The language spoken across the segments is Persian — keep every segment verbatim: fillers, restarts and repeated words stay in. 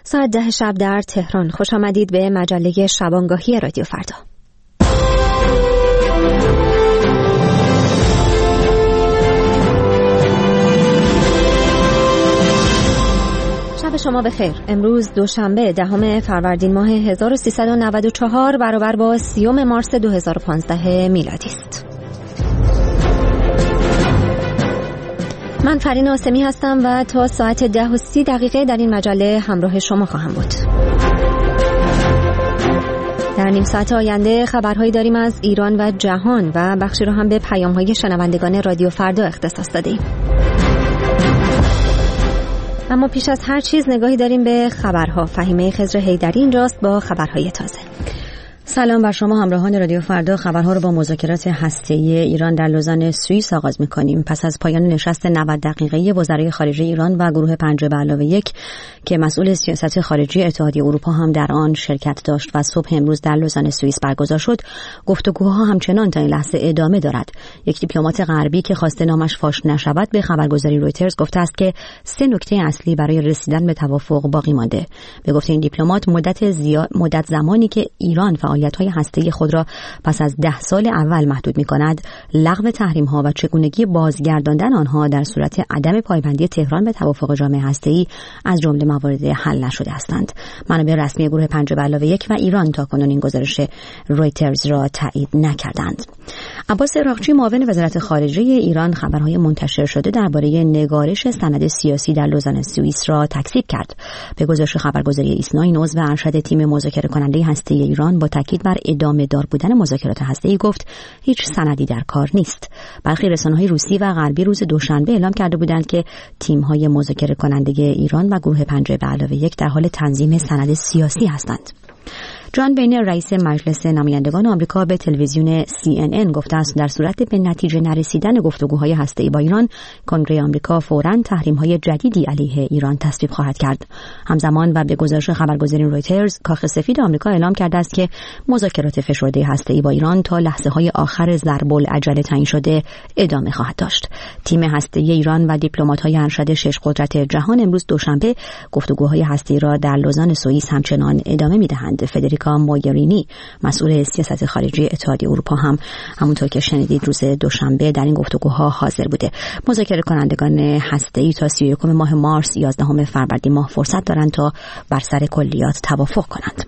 ساعت ده شب در تهران. خوش آمدید به مجله شبانگاهی رادیو فردا. شب شما بخیر. امروز دوشنبه دهم فروردین ماه هزار و سیصد و نود و چهار برابر با سیوم مارس دو هزار و پانزده میلادی است. من فرین آسمی هستم و تا ساعت ده و سی دقیقه در این مجله همراه شما خواهم بود. در نیم ساعت آینده خبرهایی داریم از ایران و جهان و بخشی رو هم به پیام‌های شنوندگان رادیو فردا اختصاص دادیم. اما پیش از هر چیز نگاهی داریم به خبرها. فهیمه خضر حیدری اینجاست با خبرهای تازه. سلام بر شما همراهان رادیو فردا. خبرها رو با مذاکرات هسته‌ای ایران در لوزان سوئیس آغاز می‌کنیم. پس از پایان نشست نود دقیقه‌ای وزرای خارجه ایران و گروه پنج به علاوه یک که مسئول سیاست خارجی اتحادیه اروپا هم در آن شرکت داشت و صبح امروز در لوزان سوئیس برگزار شد، گفتگوها همچنان تا این لحظه ادامه دارد. یک دیپلمات غربی که خواسته نامش فاش نشود به خبرگزاری رویترز گفته است که سه نکته اصلی برای رسیدن به توافق باقی مانده. به گفته این دیپلمات، مدت زیاد مدت زمانی که ایران فعالیت‌های هسته‌ای خود را پس از ده سال اول محدود می‌کند، لغو تحریم‌ها و چگونگی بازگرداندن آنها در صورت عدم پایبندی تهران به توافق جامع هسته‌ای از جمله موارد حل نشده هستند. منابع رسمی گروه پنج به علاوه یک و ایران تاکنون این گزارش رویترز را تایید نکردند. عباس عراقچی معاون وزارت خارجه ایران خبرهای منتشر شده درباره نگارش سند سیاسی در لوزان سوئیس را تکذیب کرد. به گزارش خبرگزاری ایسنا، این عضو ارشد تیم مذاکره کننده هسته‌ای ایران با تاکید بر ادامه دار بودن مذاکرات هسته‌ای گفت هیچ سندی در کار نیست. برخی رسانه‌های روسی و غربی روز دوشنبه اعلام کرده بودند که تیم‌های مذاکره کننده ایران و گروه پنج به علاوه یک در حال تنظیم سند سیاسی هستند. جان بینر رئیس مجلس نمایندگان آمریکا به تلویزیون سی ان ان گفته است در صورت به نتیجه نرسیدن گفتگوهای هسته‌ای با ایران، کنگره آمریکا فوراً تحریم‌های جدیدی علیه ایران تصویب خواهد کرد. همزمان و به گزارش خبرگزاری رویترز، کاخ سفید آمریکا اعلام کرده است که مذاکرات فشرده هسته‌ای با ایران تا لحظه‌های آخر ضرب‌العجله تعیین شده ادامه خواهد داشت. تیم هسته‌ای ایران و دیپلمات‌های ارشد شش قدرت جهان امروز دوشنبه گفتگوهای هسته‌ای را در لوزان سوئیس همچنان ادامه می‌دهند. فدریکا موگرینی، مسئول سیاست خارجی اتحادیه اروپا، هم همونطور که شنیدید روز دوشنبه در این گفتگوها حاضر بوده. مذاکره کنندگان هسته‌ای تا سی و یکم ماه مارس یازدهم فروردین ماه فرصت دارند تا بر سر کلیات توافق کنند.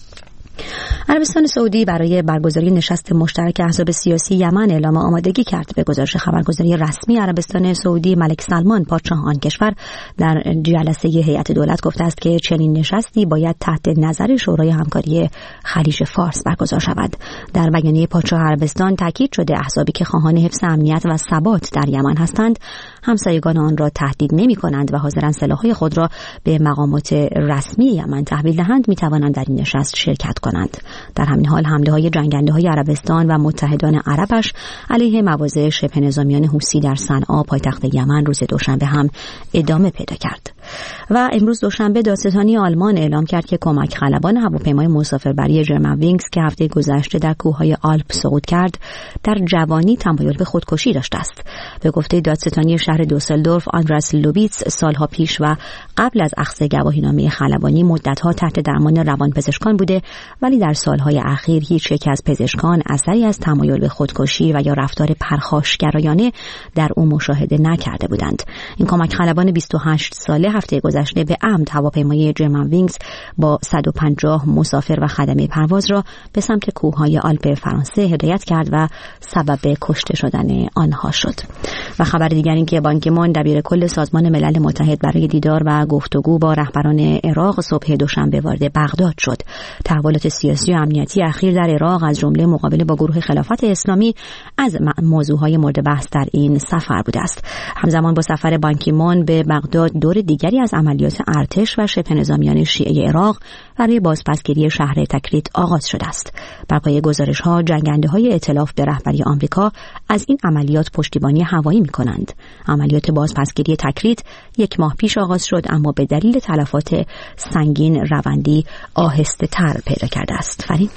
عربستان سعودی برای برگزاری نشست مشترک احزاب سیاسی یمن اعلام آمادگی کرد. به گزارش خبرگزاری رسمی عربستان سعودی، ملک سلمان پادشاه آن کشور در جلسه هیئت دولت گفته است که چنین نشستی باید تحت نظر شورای همکاری خلیج فارس برگزار شود. در بیانیه پادشاه عربستان تاکید شده احزابی که خواهان حفظ امنیت و ثبات در یمن هستند، همسایگان آن را تهدید نمی‌کنند و حاضرند سلاح‌های خود را به مقامات رسمی یمن تحویل دهند، می‌توانند در این نشست شرکت کنند. در همین حال حمله‌های جنگنده‌های عربستان و متحدان عربش علیه مواضع شبه نظامیان حوثی در صنعا پایتخت یمن روز دوشنبه هم ادامه پیدا کرد. و امروز دوشنبه دادستانی آلمان اعلام کرد که کمک خلبان هواپیمای مسافربری جرمنوینگز که هفته گذشته در کوههای آلپ سقوط کرد، در جوانی تمایل به خودکشی داشته است. به گفته دادستانی شهر دوسلدورف، آندراس لوبیتس سالها پیش و قبل از اخذ گواهینامه خلبانی مدت‌ها تحت درمان روانپزشکان بوده، ولی در سالهای اخیر هیچ یک از پزشکان اثری از تمایل به خودکشی و یا رفتار پرخاشگرایانه در او مشاهده نکرده بودند. این کمک خلبان بیست و هشت ساله هفته گذشته به عمد هواپیمای جرمنوینگز با صد و پنجاه مسافر و خدمه پرواز را به سمت کوههای آلپ فرانسه هدایت کرد و سبب کشته شدن آنها شد. و خبر دیگر این که بان کی مون دبیر کل سازمان ملل متحد برای دیدار و گفتگو با رهبران عراق صبح دوشنبه وارد بغداد شد. تحولات سیاسی و امنیتی اخیر در عراق از جمله مقابله با گروه خلافت اسلامی از موضوعهای مورد بحث در این سفر بوده است. همزمان با سفر بان کی مون به بغداد، دور دیگری از عملیات ارتش و شبه نظامیان شیعه عراق برای بازپسگیری شهر تکریت آغاز شده است. بر پایه گزارش‌ها، جنگنده‌های ائتلاف به رهبری آمریکا از این عملیات پشتیبانی هوایی می‌کنند. عملیات بازپسگیری تکریت یک ماه پیش آغاز شد، اما به دلیل تلفات سنگین روندی آهسته‌تر پیدا کرده است. فرین؟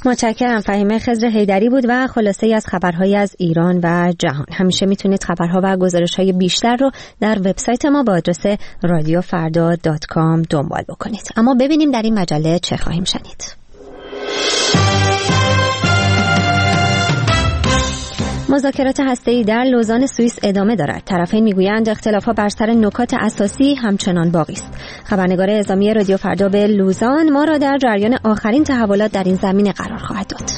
متشکرم. فهیمه خضر حیدری بود و خلاصه‌ای از خبرهای از ایران و جهان. همیشه میتونید خبرها و گزارش‌های بیشتر رو در وبسایت ما با آدرس رادیو فردا دات کام دنبال بکنید. اما ببینیم در این مجله چه خواهیم شنید. مذاکرات هسته‌ای در لوزان سوئیس ادامه دارد. طرفین میگویند اختلافات بر سر نکات اساسی همچنان باقی است. خبرنگار اعزامی رادیو فردا به لوزان ما را در جریان آخرین تحولات در این زمینه قرار خواهد داد.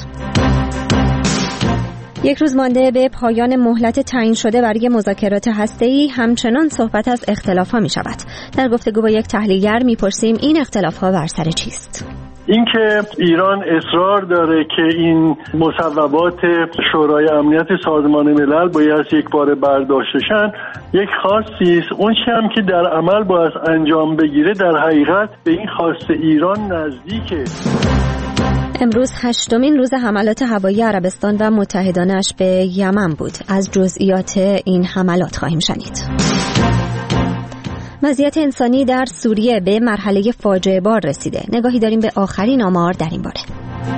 یک روز مانده به پایان مهلت تعیین شده برای مذاکرات هسته‌ای، همچنان صحبت از اختلاف‌ها می‌شود. در گفتگو با یک تحلیلگر می‌پرسیم این اختلاف‌ها بر سر چیست؟ اینکه ایران اصرار داره که این مصوبات شورای امنیت سازمان ملل باید یک بار برداشتشن یک خواستی است. اون چیزی هم که در عمل باید انجام بگیره در حقیقت به این خواست ایران نزدیکه. امروز هشتمین روز حملات هوایی عربستان و متحدانش به یمن بود. از جزئیات این حملات خواهیم شنید. وضعیت انسانی در سوریه به مرحله فاجعه بار رسیده. نگاهی داریم به آخرین آمار در این باره.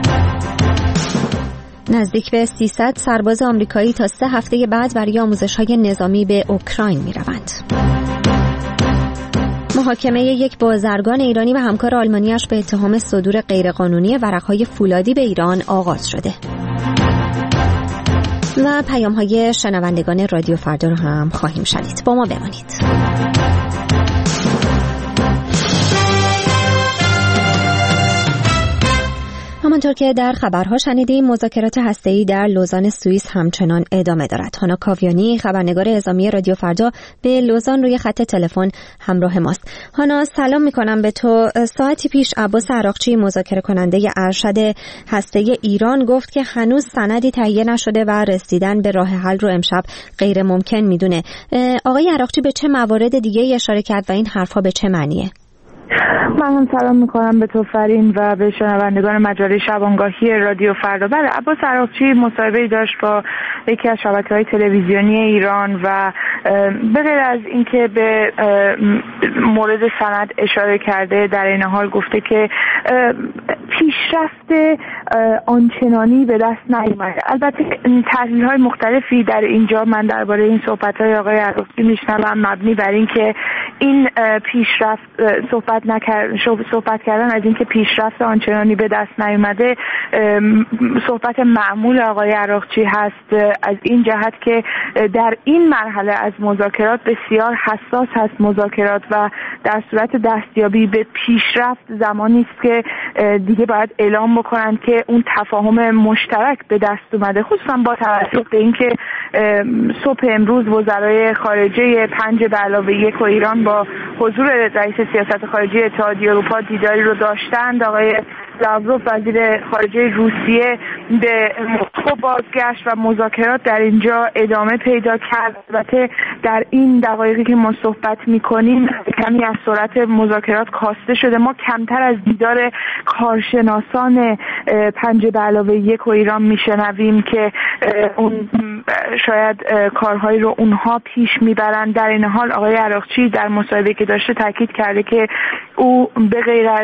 نزدیک به سیصد سرباز آمریکایی تا سه هفته بعد برای آموزش‌های نظامی به اوکراین می‌روند. محاکمه یک بازرگان ایرانی و همکار آلمانیش به اتهام صدور غیرقانونی ورق‌های فولادی به ایران آغاز شده. و پیام‌های شنوندگان رادیو فردا رو هم خواهیم شنید. با ما بمانید. همانطور که در خبرها شنیدیم، مذاکرات هسته‌ای در لوزان سوئیس همچنان ادامه دارد. هانا کاویانی، خبرنگار اعزامی رادیو فردا به لوزان روی خط تلفن همراه ماست. هانا، سلام می‌کنم به تو. ساعتی پیش عباس عراقچی، مذاکره کننده ارشد هسته‌ای ایران، گفت که هنوز سندی تهیه نشده و رسیدن به راه حل رو امشب غیر ممکن میدونه. آقای عراقچی به چه موارد دیگه اشاره کرد و این حرف‌ها به چه معنیه؟ من هم سلام میکنم به تو فرین و به شنوندگان مجله شبانگاهی رادیو فردا. بله، عباس عراقچی مصاحبه‌ای داشت با یکی از شبکه‌های تلویزیونی ایران و به غیر از اینکه به مورد سند اشاره کرده، در این حال گفته که پیشرفت آنچنانی به دست نیامده. البته تحلیل‌های مختلفی در اینجا من درباره این صحبت‌های آقای عراقچی میشنوم، مبنی بر اینکه این پیشرفت صحبت نکرد صحبت کردن از اینکه پیشرفت آنچنانی به دست نیامده صحبت معمول آقای عراقچی هست، از این جهت که در این مرحله از مذاکرات بسیار حساس هست مذاکرات و در صورت دستیابی به پیشرفت زمانی است که دیگه باید اعلام بکنند که اون تفاهم مشترک به دست اومده، خصوصا با توجه به اینکه صبح امروز وزرای خارجه پنج به علاوه یک و ایران با حضور رئیس سیاست خارجی اتحادیه اروپا دیداری رو داشتند. آقای لاوروف وزیر خارجه روسیه به مسکو بازگشت و مذاکرات در اینجا ادامه پیدا کرد. البته در این دقایقی که ما صحبت می‌کنیم کمی از سرعت مذاکرات کاسته شده. ما کمتر از دیدار کارشناسان پنج به علاوه یک و ایران میشنویم که اون شاید کارهایی رو اونها پیش میبرن. در این حال آقای عراقچی در مصاحبه‌ای که داشته تاکید کرده که او به غیر از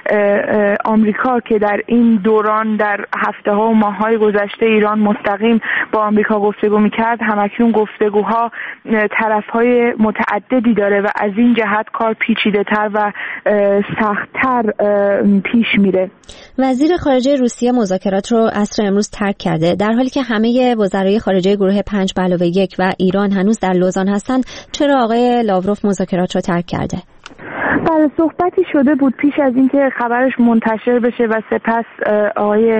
آمریکا که در این دوران در هفته ها و ماه های گذشته ایران مستقیم با آمریکا گفتگو میکرد، همکنون گفتگوها طرف های متعددی داره و از این جهت کار پیچیده تر و سخت‌تر پیش میره. وزیر خارجه روسیه مذاکرات رو عصر امروز ترک کرده، در حالی که همه وزرای خارجه گروه پنج به علاوه یک و ایران هنوز در لوزان هستند. چرا آقای لاوروف مذاکرات رو ترک کرده؟ بله، صحبتی شده بود پیش از اینکه خبرش منتشر بشه و سپس آقای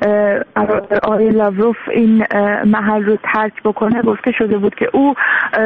آقای لاوروف این محل رو ترک بکنه. گفته شده بود که او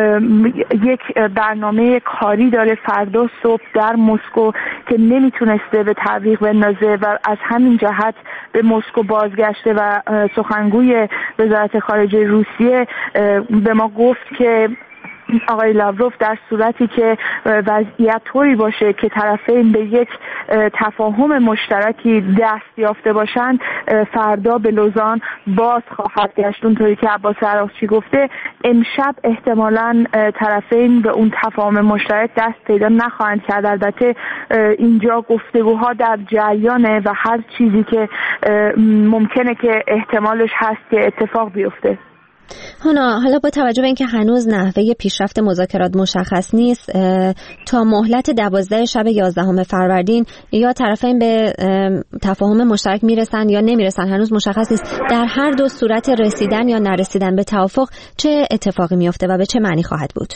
یک برنامه کاری داره فردا صبح در مسکو که نمیتونسته به تعویق بندازه و از همین جهت به مسکو بازگشته و سخنگوی وزارت خارجه روسیه به ما گفت که آقای لاوروف در صورتی که وضعیت طوری باشه که طرفین به یک تفاهم مشترکی دست یافته باشند فردا به لوزان باز خواهد گشت. اونطوری که عباس عراقچی گفته امشب احتمالاً طرفین به اون تفاهم مشترک دست پیدا نخواهند کرد. البته اینجا گفتگوها در جریانه و هر چیزی که ممکنه که احتمالش هست که اتفاق بیفته. هانا، حالا با توجه به اینکه هنوز نحوه پیشرفت مذاکرات مشخص نیست، تا مهلت دوازده شب یازدهم فروردین یا طرفین به تفاهم مشترک میرسن یا نمیرسن هنوز مشخص نیست، در هر دو صورت رسیدن یا نرسیدن به توافق چه اتفاقی میفته و به چه معنی خواهد بود؟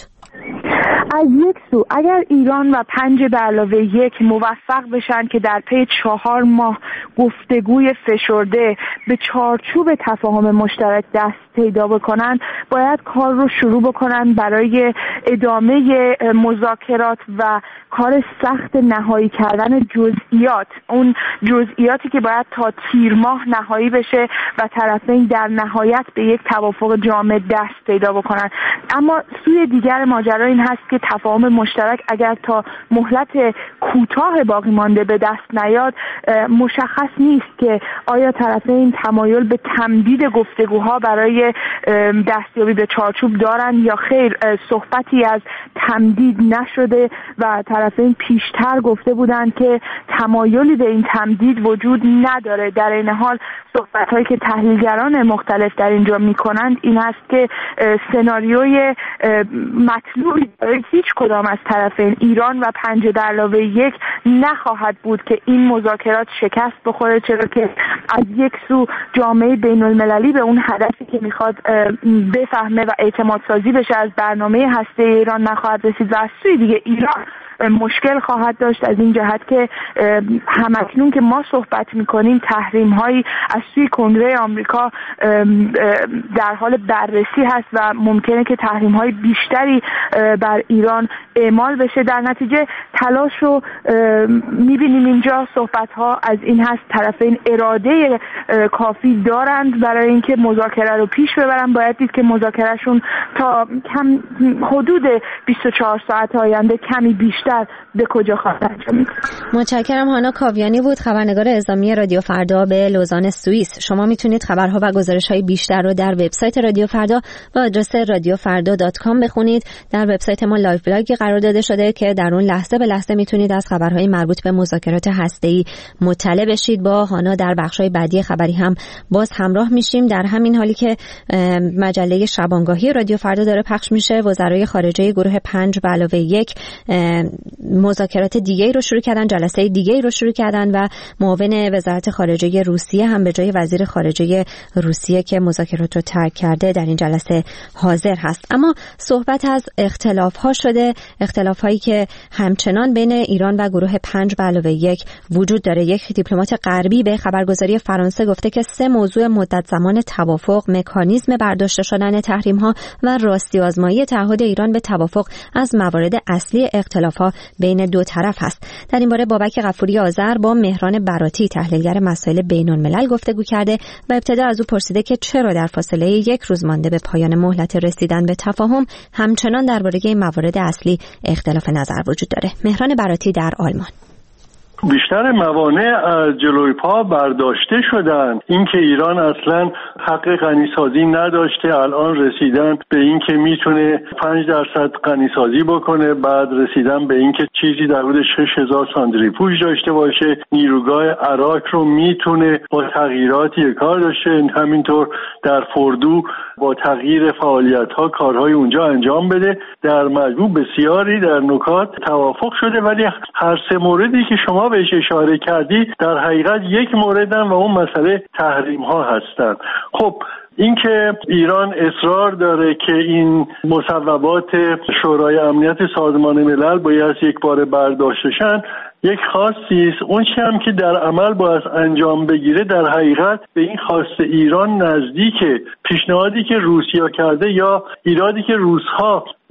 از یک سو اگر ایران و پنج به علاوه یک موفق بشن که در پی چهار ماه گفتگوی فشرده به چارچوب تفاهم مشترک دست پیدا بکنن، باید کار رو شروع بکنن برای ادامه مذاکرات و کار سخت نهایی کردن جزئیات، اون جزئیاتی که باید تا تیر ماه نهایی بشه و طرفین در نهایت به یک توافق جامع دست پیدا بکنن. اما سوی دیگر ماجرا این هست که تفاهم مشترک اگر تا مهلت کوتاه باقی مانده به دست نیاد، مشخص نیست که آیا طرفین تمایل به تمدید گفتگوها برای دستیابی به چارچوب دارن یا خیر. صحبتی از تمدید نشده و طرفین پیشتر گفته بودند که تمایلی به این تمدید وجود نداره. در این حال صحبت‌هایی که تحلیلگران مختلف در اینجا می‌کنند این است که سناریوی مطلوبی برای هیچ کدام از طرفین ایران و پنج به علاوه یک نخواهد بود که این مذاکرات شکست بخوره، چرا که از یک سو جامعه بین‌المللی به اون هدفی که میخواد بفهمه و اعتماد سازی بشه از برنامه هسته ایران نخواهد رسید و از سوی دیگه ایران مشکل خواهد داشت از این جهت که همکنون که ما صحبت میکنیم تحریم هایی از سوی کنگره آمریکا در حال بررسی هست و ممکنه که تحریم های بیشتری بر ایران اعمال بشه. در نتیجه تلاش رو میبینیم اینجا صحبت ها از این هست طرفین اراده کافی دارند برای اینکه مذاکره رو پیش ببرن. باید دید که مذاکرهشون تا کم حدود بیست و چهار ساعت آینده کمی بیشتر به کجا خواهد انجامید. متشکرم. هانا کاویانی بود، خبرنگار اعزامی رادیو فردا به لوزان سوئیس. شما میتونید خبرها و گزارش‌های بیشتر رو در وبسایت رادیو فردا با آدرس رادیو فردا دات کام بخونید. در وبسایت ما لایو بلاگی قرار داده شده که در اون لحظه به لحظه میتونید از خبرهای مربوط به مذاکرات هسته‌ای مطلع بشید. با هانا در بخش‌های بعدی خبری هم باز همراه میشیم. در همین حالی که مجله شبانگاهی رادیو فردا داره پخش میشه، وزرای خارجه گروه پنج به علاوه یک مذاکرات دیگه‌ای رو شروع کردن، جلسه دیگه‌ای رو شروع کردن و معاون وزارت خارجه روسیه هم به جای وزیر خارجه روسیه که مذاکرات رو ترک کرده در این جلسه حاضر هست. اما صحبت از اختلاف‌ها شده، اختلاف‌هایی که همچنان بین ایران و گروه پنج به علاوه یک وجود داره. یک دیپلمات غربی به خبرگزاری فرانسه گفته که سه موضوع مدت زمان توافق، مکانیزم برداشته شدن تحریم‌ها و راستی آزمایی تعهد ایران به توافق از موارد اصلی اختلاف‌ها بین دو طرف هست. در این باره بابک غفوری آذر با مهران براتی تحلیلگر مسائل بین‌الملل گفتگو کرده و ابتدا از او پرسیده که چرا در فاصله یک روز مانده به پایان مهلت رسیدن به تفاهم همچنان درباره موارد اصلی اختلاف نظر وجود داره. مهران براتی در آلمان: بیشتر موانع از جلوی پا برداشته شدن. اینکه ایران اصلا حق غنیسازی نداشته، الان رسیدن به اینکه میتونه پنج درصد غنیسازی بکنه، بعد رسیدن به اینکه چیزی در حدود شش هزار سانتریفوژ داشته باشه، نیروگاه عراق رو میتونه با تغییراتی کار داشته، همینطور در فردو با تغییر فعالیت‌ها کارهای اونجا انجام بده. در مجموع بسیاری در نکات توافق شده، ولی هر سه موردی که شما بهش اشاره کردی در حقیقت یک موردن و اون مسئله تحریم ها هستن. خب اینکه ایران اصرار داره که این مصوبات شورای امنیت سازمان ملل باید یک بار برداشتشن یک خواستی است. اون چی هم که در عمل باید انجام بگیره در حقیقت به این خواست ایران نزدیکه. پیشنهادی که روسیا کرده یا ایرادی که روس‌ها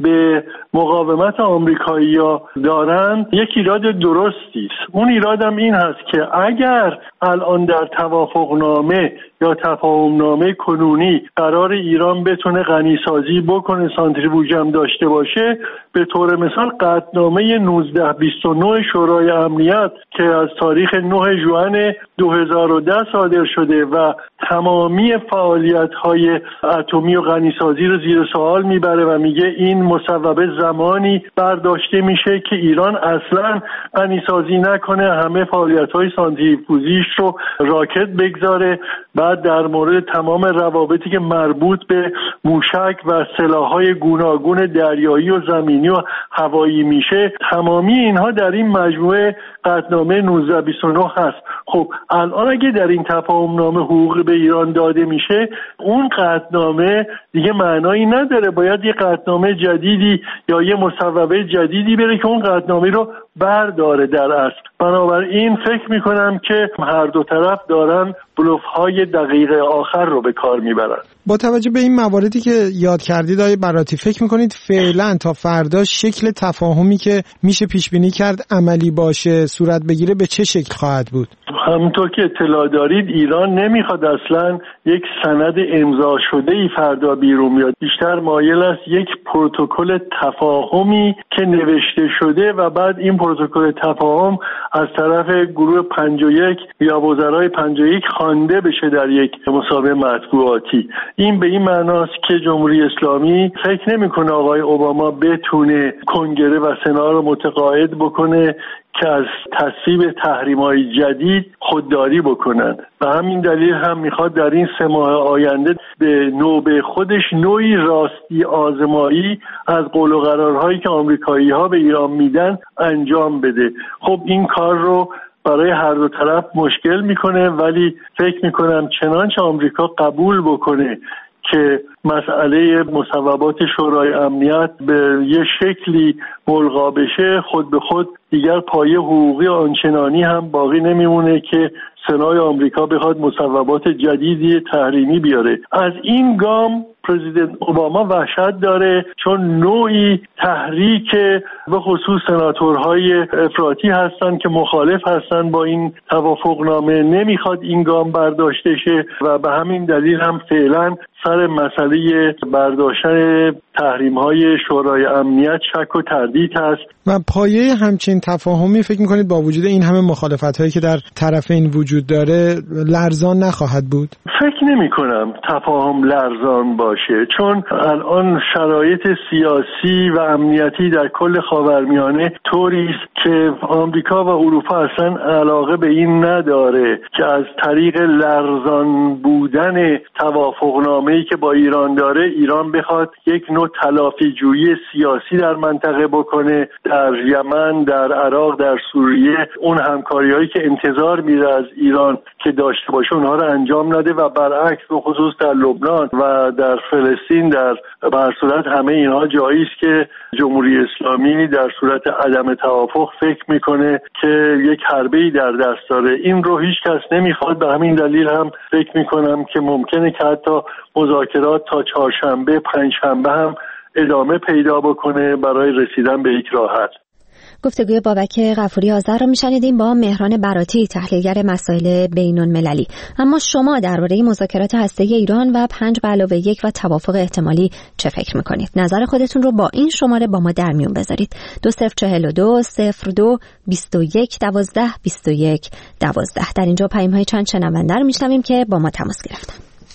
به مقاومت آمریکایی‌ها دارند یک ایراد درستی است. اون ایرادم این هست که اگر الان در توافقنامه یا تفاهمنامه کنونی قرار ایران بتونه غنیسازی بکنه، سانتریفوژ هم داشته باشه، به طور مثال قطعنامه نوزده بیست و نه شورای امنیت که از تاریخ نه ژوئن دو هزار و ده صادر شده و تمامی فعالیت‌های اتمی و غنیسازی رو زیر سوال میبره و میگه این مصوبه زمانی برداشته میشه که ایران اصلا غنیسازی نکنه، همه فعالیت‌های سانتریفوژیش رو راکت بگذاره. بعد در مورد تمام روابطی که مربوط به موشک و سلاح‌های گوناگون دریایی و زمینی و هوایی میشه، تمامی اینها در این مجموعه قطعنامه نوزده بیست و نه هست. خب الان اگه در این تفاهمنامه حقوق به ایران داده میشه، اون قطعنامه دیگه معنایی نداره، باید یه قطعنامه جدیدی یا یه مصوبه جدیدی بره که اون قطعنامه رو برداره در اصل. بنابراین فکر میکنم که هر دو طرف دارن بلوف‌های دقیقه آخر رو به کار میبرن. با توجه به این مواردی که یاد کردید آقای براتی، فکر میکنید فعلا تا فردا شکل تفاهمی که میشه پیش بینی کرد عملی باشه صورت بگیره به چه شکل خواهد بود؟ همونطور که اطلاع دارید ایران نمیخواد اصلا یک سند امضا شده ای فردا بیرون بیاد، بیشتر مایل است یک پروتکل تفاهمی که نوشته شده و بعد این پروتکل تفاهم از طرف گروه پنجاه و یک یا وزرای پنجاه و یک خوانده بشه در یک مسابقه مطبوعاتی. این به این معناست که جمهوری اسلامی فکر نمیکنه آقای اوباما بتونه کنگره و سنا رو متقاعد بکنه که از تصویب تحریم‌های جدید خودداری بکنن. به همین دلیل هم میخواد در این سه ماه آینده به نوبه خودش نوعی راستی آزمایی از قول و قرارهایی که آمریکایی‌ها به ایران میدن انجام بده. خب این کار رو برای هر دو طرف مشکل میکنه، ولی فکر میکنم چنانچه آمریکا قبول بکنه که مسئله مصوبات شورای امنیت به یه شکلی ملغا بشه، خود به خود دیگر پایه حقوقی آنچنانی هم باقی نمیمونه که سنای آمریکا بخواد مصوبات جدیدی تحریمی بیاره. از این گام پرزیدنت اوباما وحشت داره، چون نوعی تحریک به خصوص سناتورهای افراطی هستن که مخالف هستن با این توافقنامه، نمیخواد این گام برداشته شه و به همین دلیل هم فعلا سر مسئله برداشتن تحریم‌های شورای امنیت شک و تردید هست. و پایه همچین تفاهمی فکر می‌کنید با وجود این همه مخالفت‌هایی که در طرفین وجود داره لرزان نخواهد بود؟ فکر نمی‌کنم تفاهم لرزان باشه، چون الان شرایط سیاسی و امنیتی در کل خاورمیانه طوری است که آمریکا و اروپا اصلا علاقه به این نداره که از طریق لرزان بودن توافقنامه‌ای که با ایران داره ایران بخواد یک نوع تلافی جویی سیاسی در منطقه بکنه، در یمن، در عراق، در سوریه اون همکاری‌هایی که انتظار میره از ایران که داشته باشه اونها رو انجام نده و برعکس به خصوص در لبنان و در فلسطین در بر صورت همه اینها جایی است که جمهوری اسلامی در صورت عدم توافق فکر میکنه که یک حربه‌ای در دست داره. این رو هیچ کس نمیخواد، به همین دلیل هم فکر میکنم که ممکنه که حتی مذاکرات تا چهارشنبه پنجشنبه هم ادامه پیدا بکنه برای رسیدن به یک راه حل. گفتگوی بابک غفوری آذر رو میشنیدیم با مهران براتی، تحلیلگر مسائل بین‌المللی. اما شما درباره مذاکرات هسته‌ای ایران و پنج به علاوه یک و توافق احتمالی چه فکر میکنید؟ نظر خودتون رو با این شماره با ما در میون بذارید. دو صفر چهل و دو صفر دو بیست و یک دوازده بیست و یک دوازده. در اینجا پیام‌های چند شنونده رو میشنویم که با ما تماس گرفتن.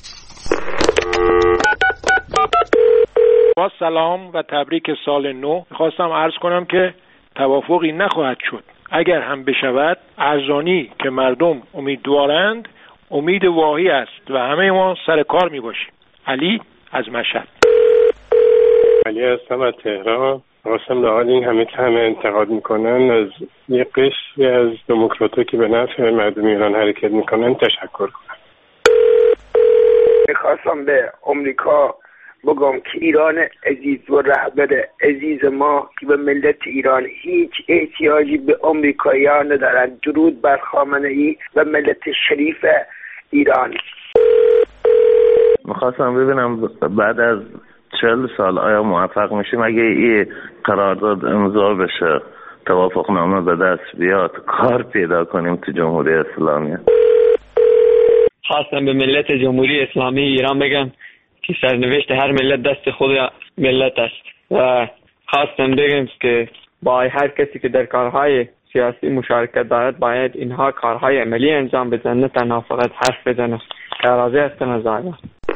با سلام و تبریک سال نو. خواستم عرض کنم که توافقی نخواهد شد. اگر هم بشود ارزانی که مردم امیدوارند امید واهی است و همه ما سر کار می باشیم. علی از مشهد. علی هستم از تهران. خواستم در حال این همه که همه انتقاد میکنن از یه قشری از دموکرات‌ها که به نفع مردم ایران حرکت میکنن تشکر کنم. میخواستم به امریکا بگم که ایران عزیز و رهبر عزیز ما که به ملت ایران هیچ احتیاجی به امریکاییان ندارند. درود بر خامنه‌ای و ملت شریف ایران. میخواستم ببینم بعد از چهل سال آیا موفق میشیم اگه این قرارداد امضا بشه، توافق نامه به دست بیاد، کار پیدا کنیم تو جمهوری اسلامی؟ خواستم به ملت جمهوری اسلامی ایران بگم که سرنوشت هر ملت دست خود ملت است و خواستم بگم که با هر کسی که در کارهای سیاسی مشارکت دارد باید اینها کارهای عملی انجام بدن، نه تنها فقط حرف بزنن. راضی هستم از آقا.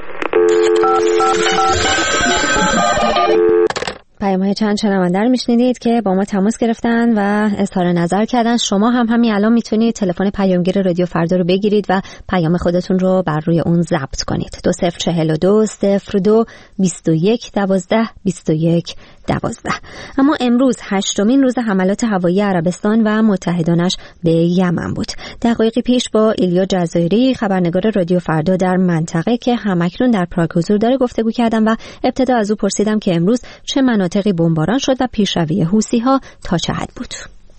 پیام های چند شنونده رو میشنیدید که با ما تماس گرفتن و اظهار نظر کردن. شما هم همین الان میتونید تلفن پیامگیر رادیو فردا رو بگیرید و پیام خودتون رو بر روی اون ضبط کنید. دو صفر چهل و دو صفر دو بیست و یک دوازده بیست و یک دوازده. اما امروز هشتمین روز حملات هوایی عربستان و متحدانش به یمن بود. دقایقی پیش با ایلیا جزایری خبرنگار رادیو فردا در منطقه که همکنون در پراگ حضور داره گفتگو کردم و ابتدا از او پرسیدم که امروز چه مناطقی بمباران شد و پیشروی حوثی‌ها تا چه حد بود.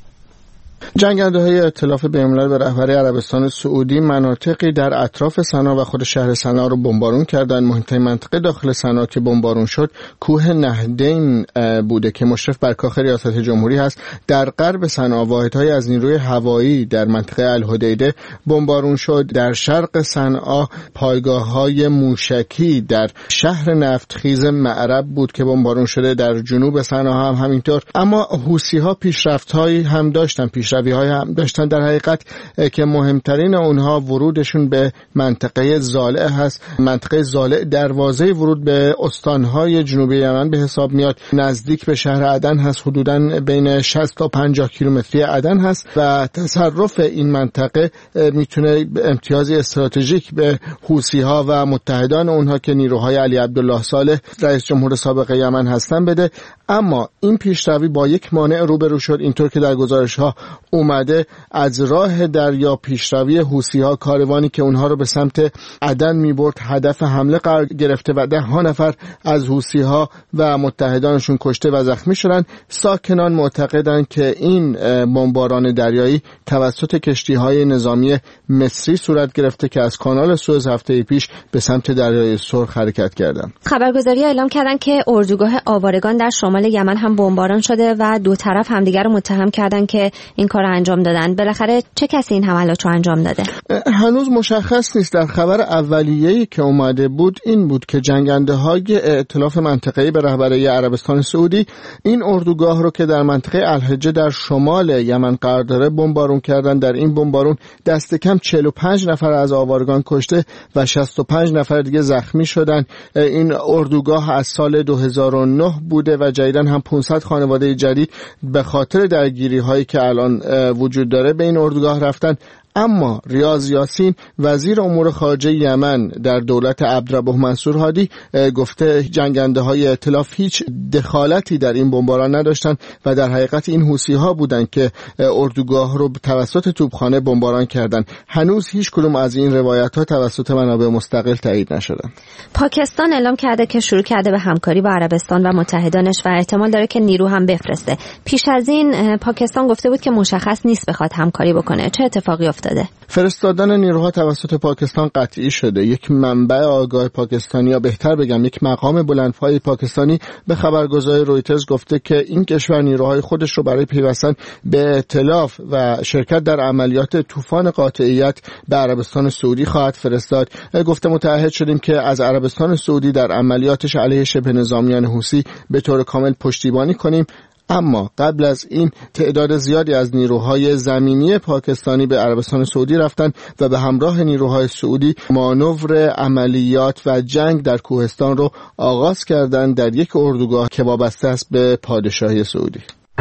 جنگنده‌های ائتلاف بین‌الملل به رهبری عربستان سعودی مناطقی در اطراف صنعا و خود شهر صنعا رو بمبارون کردند. مهمترین منطقه داخل صنعا که بمبارون شد کوه نهدین بوده که مشرف بر کاخ ریاست جمهوری هست. در غرب صنعا واحدهای از نیروی هوایی در منطقه الحدیده بمبارون شد. در شرق صنعا پایگاه‌های موشکی در شهر نفتخیز معرب بود که بمبارون شده. در جنوب صنعا هم همینطور. اما حوثی‌ها پیشرفت‌هایی هم داشتن، پیشروی های هم داشتن در حقیقت که مهمترین اونها ورودشون به منطقه زالع هست. منطقه زالع دروازه ورود به استانهای جنوبی یمن به حساب میاد، نزدیک به شهر عدن هست، حدوداً بین شصت تا پنجاه کیلومتری عدن هست و تصرف این منطقه میتونه امتیازی استراتژیک به حوثی‌ها و متحدان اونها که نیروهای علی عبدالله صالح رئیس جمهور سابق یمن هستن بده. اما این پیشروی با یک مانع روبرو شد، اینطور که در گزارش‌ها اومده. از راه دریا پیشروی حوثی‌ها کاروانی که اونها رو به سمت عدن می‌برد هدف حمله قرار گرفته و ده ها نفر از حوثی‌ها و متحدانشون کشته و زخمی شدن. ساکنان معتقدند که این بمباران دریایی توسط کشتی‌های نظامی مصری صورت گرفته که از کانال سوئز هفته پیش به سمت دریای سرخ حرکت کردند. خبرگزاری‌ها اعلام کردند که اردوگاه آوارگان در شمال یمن هم بمباران شده و دو طرف همدیگر رو متهم کردند که این کار انجام دادن. بالاخره چه کسی این حملات رو انجام داده؟ هنوز مشخص نیست. در خبر اولیه‌ای که اومده بود این بود که جنگنده‌های ائتلاف منطقه‌ای به رهبری عربستان سعودی این اردوگاه رو که در منطقه الحجه در شمال یمن قرار داره بمبارون کردن. در این بمبارون دست کم چهل و پنج نفر از آوارگان کشته و شصت و پنج نفر دیگه زخمی شدن. این اردوگاه از سال دو هزار و نه بوده و جدیداً هم پانصد خانواده جدید به خاطر درگیری‌هایی که الان وجود داره به این اردوگاه رفتن. اما ریاض یاسین وزیر امور خارجه یمن در دولت عبدالربه منصور هادی گفته جنگنده‌های ائتلاف هیچ دخالتی در این بمباران نداشتن و در حقیقت این حوثی‌ها بودند که اردوگاه رو توسط توپخانه بمباران کردند. هنوز هیچ کدوم از این روایت‌ها توسط منابع مستقل تایید نشدن. پاکستان اعلام کرده که شروع کرده به همکاری با عربستان و متحدانش و احتمال داره که نیرو هم بفرسته. پیش از این پاکستان گفته بود که مشخص نیست بخواد همکاری بکنه. چه اتفاقی افتاده؟ فرستادن نیروها توسط پاکستان قطعی شده. یک منبع آگاه پاکستانی یا بهتر بگم یک مقام بلندپای پاکستانی به خبرگزاری رویترز گفته که این کشور نیروهای خودش رو برای پیوستن به ائتلاف و شرکت در عملیات طوفان قاطعیت به عربستان سعودی خواهد فرستاد. گفته متعهد شدیم که از عربستان سعودی در عملیاتش علیه شبه نظامیان حوثی به طور کامل پشتیبانی کنیم. اما قبل از این تعداد زیادی از نیروهای زمینی پاکستانی به عربستان سعودی رفتن و به همراه نیروهای سعودی مانور عملیات و جنگ در کوهستان رو آغاز کردند در یک اردوگاه که وابسته است به پادشاهی سعودی.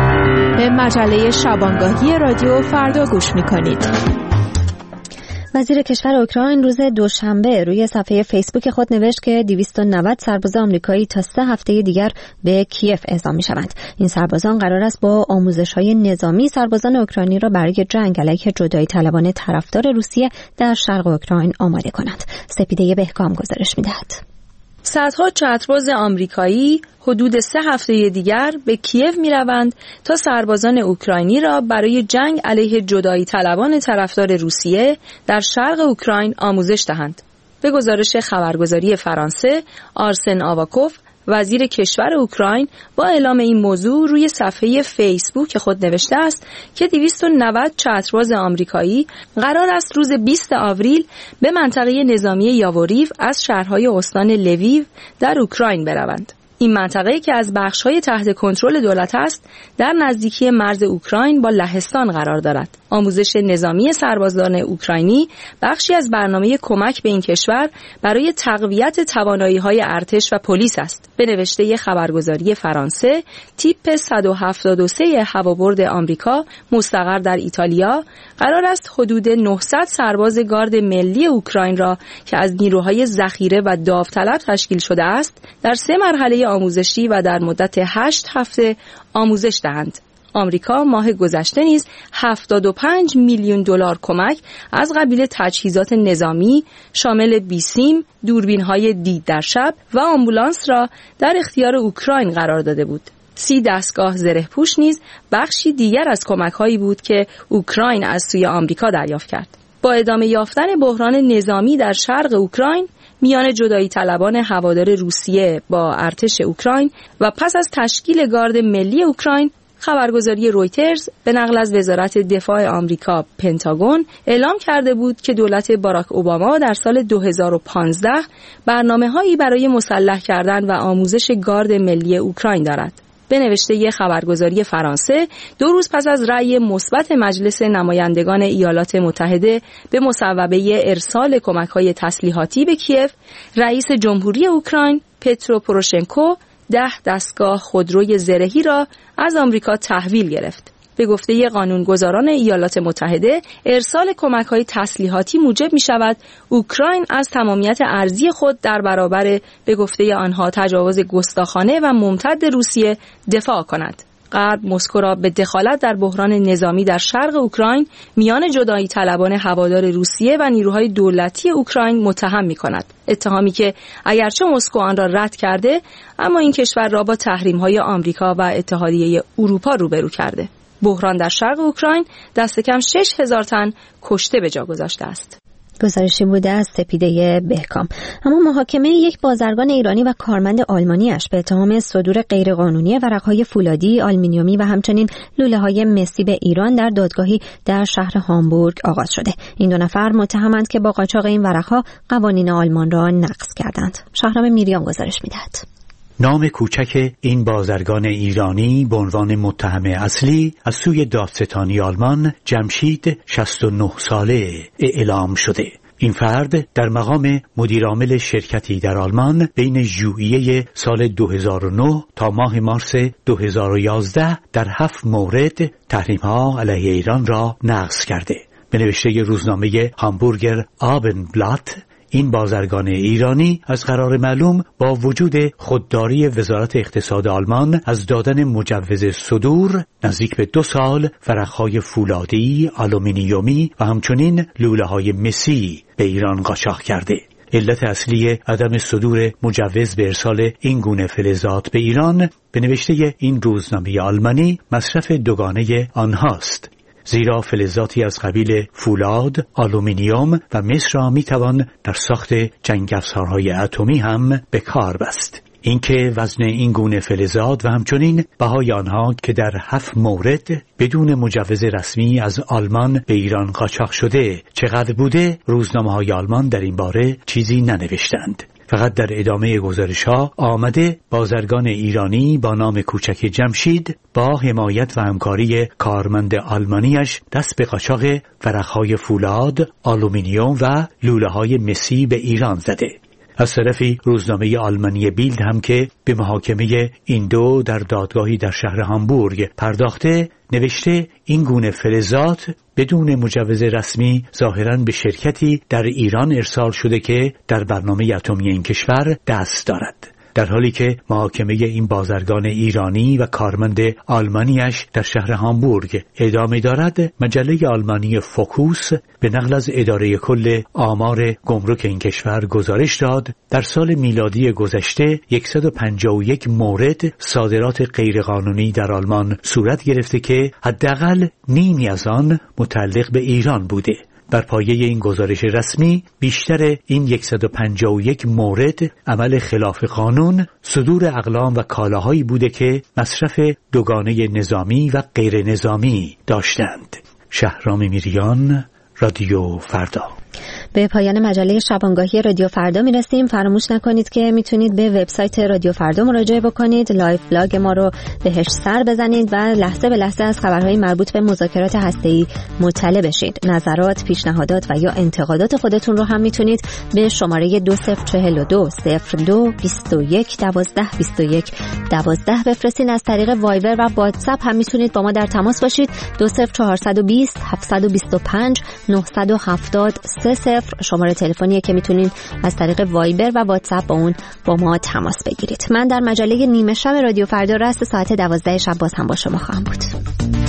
به مجله شبانگاهی رادیو فردا گوش می‌کنید. وزیر کشور اوکراین روز دوشنبه روی صفحه فیسبوک خود نوشت که دویست و نود سرباز آمریکایی تا سه هفته دیگر به کیف اعزام می‌شوند. این سربازان قرار است با آموزش‌های نظامی سربازان اوکراینی را برای جنگ علیه جدایی طلبان طرفدار روسیه در شرق اوکراین آماده کنند. سپیده بهکام گزارش می‌دهد. صدها چترباز آمریکایی حدود سه هفته دیگر به کیف می روند تا سربازان اوکراینی را برای جنگ علیه جدایی طلبان طرفدار روسیه در شرق اوکراین آموزش دهند. به گزارش خبرگزاری فرانسه، آرسن آواکوف، وزیر کشور اوکراین با اعلام این موضوع روی صفحه فیسبوک خود نوشته است که دویست و نود چترباز آمریکایی قرار است روز بیست آوریل به منطقه نظامی یاوریف از شهرهای استان لویو در اوکراین بروند. این منطقه که از بخش‌های تحت کنترل دولت است، در نزدیکی مرز اوکراین با لهستان قرار دارد. آموزش نظامی سربازان اوکراینی بخشی از برنامه کمک به این کشور برای تقویت توانایی‌های ارتش و پلیس است. به نوشته خبرگزاری فرانسه، تیپ صد و هفتاد و سه هوابرد آمریکا مستقر در ایتالیا قرار است حدود نهصد سرباز گارد ملی اوکراین را که از نیروهای ذخیره و داوطلب تشکیل شده است، در سه مرحله آموزشی و در مدت هشت هفته آموزش دهند. آمریکا ماه گذشته نیز هفتاد و پنج میلیون دلار کمک از قبیل تجهیزات نظامی شامل بیسیم، دوربین‌های دید در شب و آمبولانس را در اختیار اوکراین قرار داده بود. سی دستگاه زره‌پوش نیز بخشی دیگر از کمک‌هایی بود که اوکراین از سوی آمریکا دریافت کرد. با ادامه یافتن بحران نظامی در شرق اوکراین، میان جدایی طلبان هوادار روسیه با ارتش اوکراین و پس از تشکیل گارد ملی اوکراین، خبرگزاری رویترز به نقل از وزارت دفاع آمریکا پنتاگون اعلام کرده بود که دولت باراک اوباما در سال دو هزار و پانزده برنامه‌هایی برای مسلح کردن و آموزش گارد ملی اوکراین دارد. به نوشته خبرگزاری فرانسه، دو روز پس از رأی مثبت مجلس نمایندگان ایالات متحده به مصوبه ارسال کمک‌های تسلیحاتی به کیف، رئیس جمهوری اوکراین پترو پوروشنکو ده دستگاه خودروی زرهی را از آمریکا تحویل گرفت. به گفته قانونگذاران ایالات متحده، ارسال کمک‌های تسلیحاتی موجب می‌شود اوکراین از تمامیت ارضی خود در برابر به گفته آنها تجاوز گستاخانه و ممتد روسیه دفاع کند. غرب مسکو را به دخالت در بحران نظامی در شرق اوکراین میان جدایی طلبان هوادار روسیه و نیروهای دولتی اوکراین متهم می‌کند. اتهامی که اگرچه مسکو آن را رد کرده، اما این کشور را با تحریم‌های آمریکا و اتحادیه اروپا روبرو کرده. بحران در شرق اوکراین دست کم شش هزار تن کشته به جا گذاشته است. گزارشی بوده از سپیده بهکام. اما محاکمه یک بازرگان ایرانی و کارمند آلمانیش به اتهام صدور غیرقانونی ورق‌های فولادی، آلومینیومی و همچنین لوله‌های مسی به ایران در دادگاهی در شهر هامبورگ آغاز شده. این دو نفر متهمند که با قاچاق این ورق‌ها قوانین آلمان را نقض کردند. شهرام میریان گزارش می‌دهد. نام کوچک این بازرگان ایرانی به عنوان متهم اصلی از سوی دادستانی آلمان جمشید شصت و نه ساله اعلام شده. این فرد در مقام مدیرعامل شرکتی در آلمان بین ژوئیه سال دو هزار و نه تا ماه مارس دو هزار و یازده در هفت مورد تحریم‌ها علیه ایران را نقض کرده. به نوشته روزنامه هامبورگر آبنبلات، این بازرگان ایرانی از قرار معلوم با وجود خودداری وزارت اقتصاد آلمان از دادن مجوز صدور نزدیک به دو سال ورق‌های فولادی، آلومینیومی و همچنین لوله‌های مسی به ایران قاچاق کرده. علت اصلی عدم صدور مجوز به ارسال این گونه فلزات به ایران به نوشته این روزنامه آلمانی مصرف دوگانه آنهاست، زیرا فلزاتی از قبیل فولاد، آلومینیوم و مس را میتوان در ساخت جنگ افزارهای اتمی هم به کار بست. اینکه وزن این گونه فلزات و همچنین بهای آنها که در هفت مورد بدون مجوز رسمی از آلمان به ایران قاچاق شده چقدر بوده، روزنامه‌های آلمان در این باره چیزی ننوشتند. فقط در ادامه گزارش‌ها آمده بازرگان ایرانی با نام کوچک جمشید با حمایت و همکاری کارمند آلمانیش دست به قاچاق ورق‌های فولاد، آلومینیوم و لوله‌های مسی به ایران زده. از طرفی روزنامه آلمانی بیلد هم که به محاکمه این دو در دادگاهی در شهر هامبورگ پرداخته، نوشته این گونه فلزات بدون مجوز رسمی ظاهراً به شرکتی در ایران ارسال شده که در برنامه اتمی این کشور دست دارد. در حالی که محاکمه این بازرگان ایرانی و کارمند آلمانیش در شهر هامبورگ ادامه دارد، مجله آلمانی فوکوس به نقل از اداره کل آمار گمرک این کشور گزارش داد در سال میلادی گذشته صد و پنجاه و یک مورد صادرات غیرقانونی در آلمان صورت گرفته که حداقل نیمی از آن متعلق به ایران بوده. بر پایه این گزارش رسمی بیشتر این صد و پنجاه و یک مورد عمل خلاف قانون، صدور اقلام و کالاهایی بوده که مصرف دوگانه نظامی و غیر نظامی داشتند. شهرام میریان، رادیو فردا. به پایان مجله شبانگاهی رادیو فردا میرسیم. فراموش نکنید که میتونید به وبسایت رادیو فردا مراجعه بکنید، لایو بلاگ ما رو بهش سر بزنید و لحظه به لحظه از خبرهای مربوط به مذاکرات هسته‌ای مطلع بشید. نظرات، پیشنهادات و یا انتقادات خودتون رو هم میتونید به شماره دو صفر چهل و دو صفر دو بیست و یک دوازده بیست و یک دوازده بفرستین. از طریق وایبر و واتساپ هم میتونید با ما در تماس باشید. دو صفر چهارصد و بیست هفتصد و بیست و پنج نهصد و هفتاد سه صفر شماره تلفنیه که میتونید از طریق وایبر و واتساپ با اون با ما تماس بگیرید. من در مجله نیمه شب رادیو فردا رأس ساعت دوازده شب باز هم با شما خواهم بود.